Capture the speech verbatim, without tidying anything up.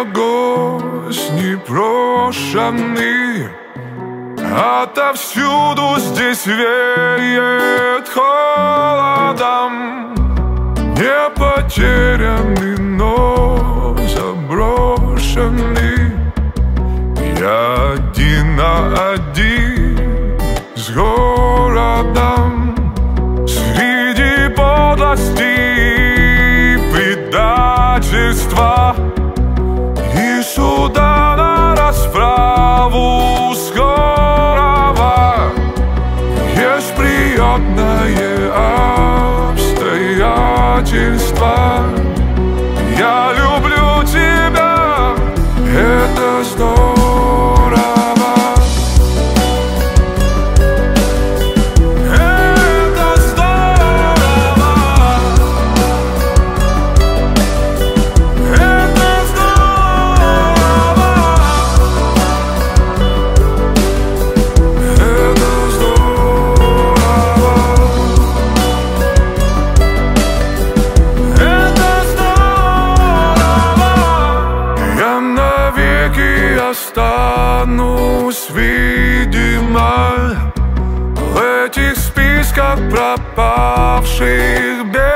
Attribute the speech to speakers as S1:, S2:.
S1: гость непрошенный. Отовсюду здесь веет холодом. Не потерянный, но заброшенный. Я один на один с городом. Среди подлости и предательства и суда на расправу скорого. Есть приятное обстоятельство. Я люблю тебя, это здорово. Это здорово. Это здорово. Это здорово. Это здорово. Я навеки останусь, видимо, в этих списках пропавших без